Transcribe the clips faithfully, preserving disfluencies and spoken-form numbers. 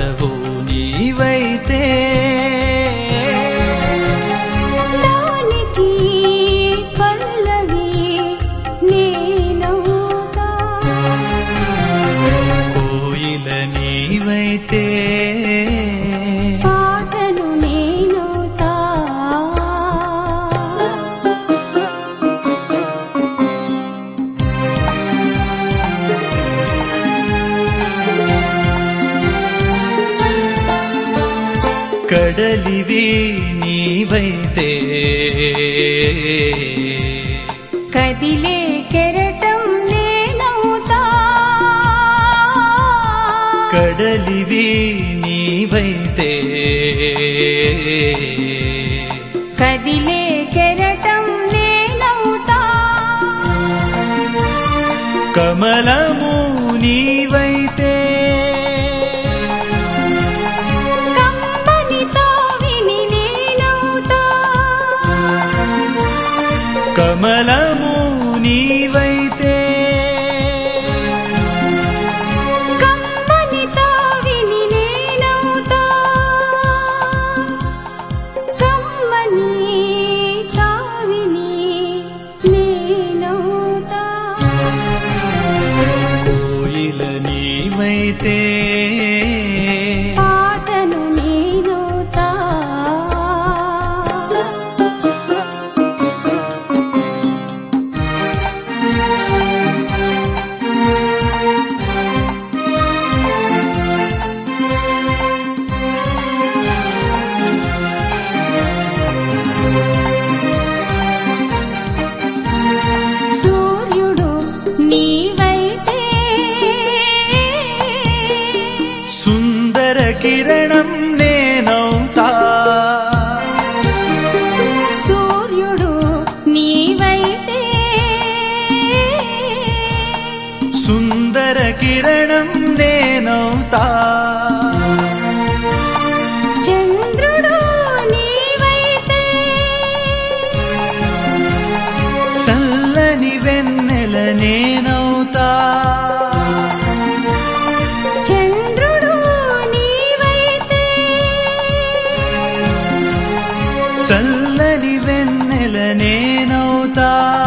పాటవు నీవైతే దానికి పల్లవి నేనవుతా కోయిల నీవైతే పాటను నేనవుతా కడలివి నీవైతే కదిలే కెరటం నేనవుతా కడలివి నీవైతే కదిలే కెరటం నేనవుతా కమలము నీవైతే కమ్మని తావిని నేనవుతా కమలము నీవైతే కమ్మని తావిని నేనవుతా కమ్మని తావిని నేనవుతా కోయిల నీవైతే పాటను నేనవుతా సూర్యుడు నీవైతే సుందర కిరణం నేనవుతా సూర్యుడు నీవైతే సుందర కిరణం నేనవుతా చంద్రుడు నీవైతే చల్లని వెన్నెల నేనవుతా చంద్రుడు నీవైతే చల్లని వెన్నెల నేనవుతా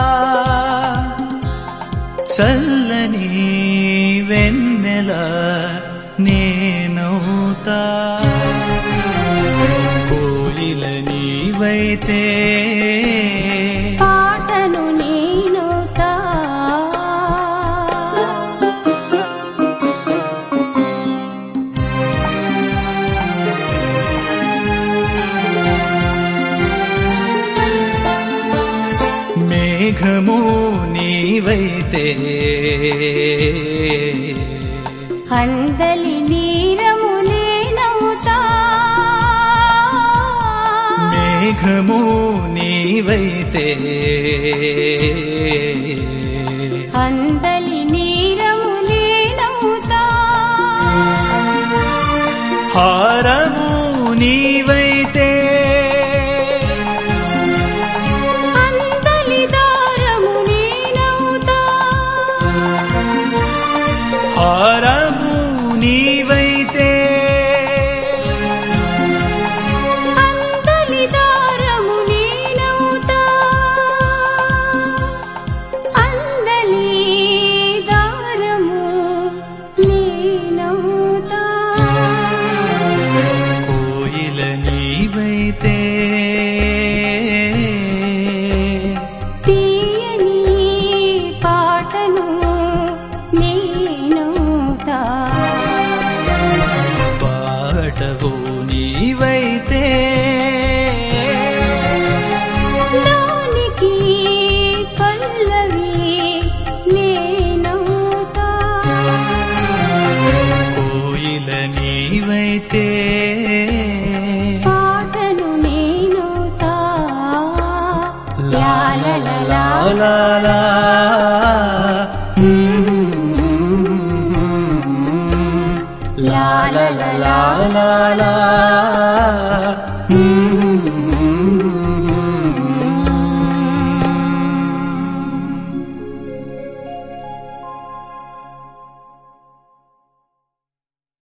చల్లని వెన్నెల నేనవుతా కోయిల నీవైతే పాటను నేనవుతా మేఘము నీవైతే అందలి నీరము నేనవుతా మేఘము నీవైతే అందలి నీరము నేనవుతా హారము నీవైతే అందలి దారము నేనవుతా హారము నీవైతే అందలి దారము నేనవుతా అందలి దారము నేనవుతా కోయిల నీవైతే తీయని పాటను నేనవుతా పాటవు నీవైతే దానికి పల్లవి నేనవుతా కోయిల నీవైతే పాటను నేనవుతా లాలలా లా లా లాలలా లా లా లా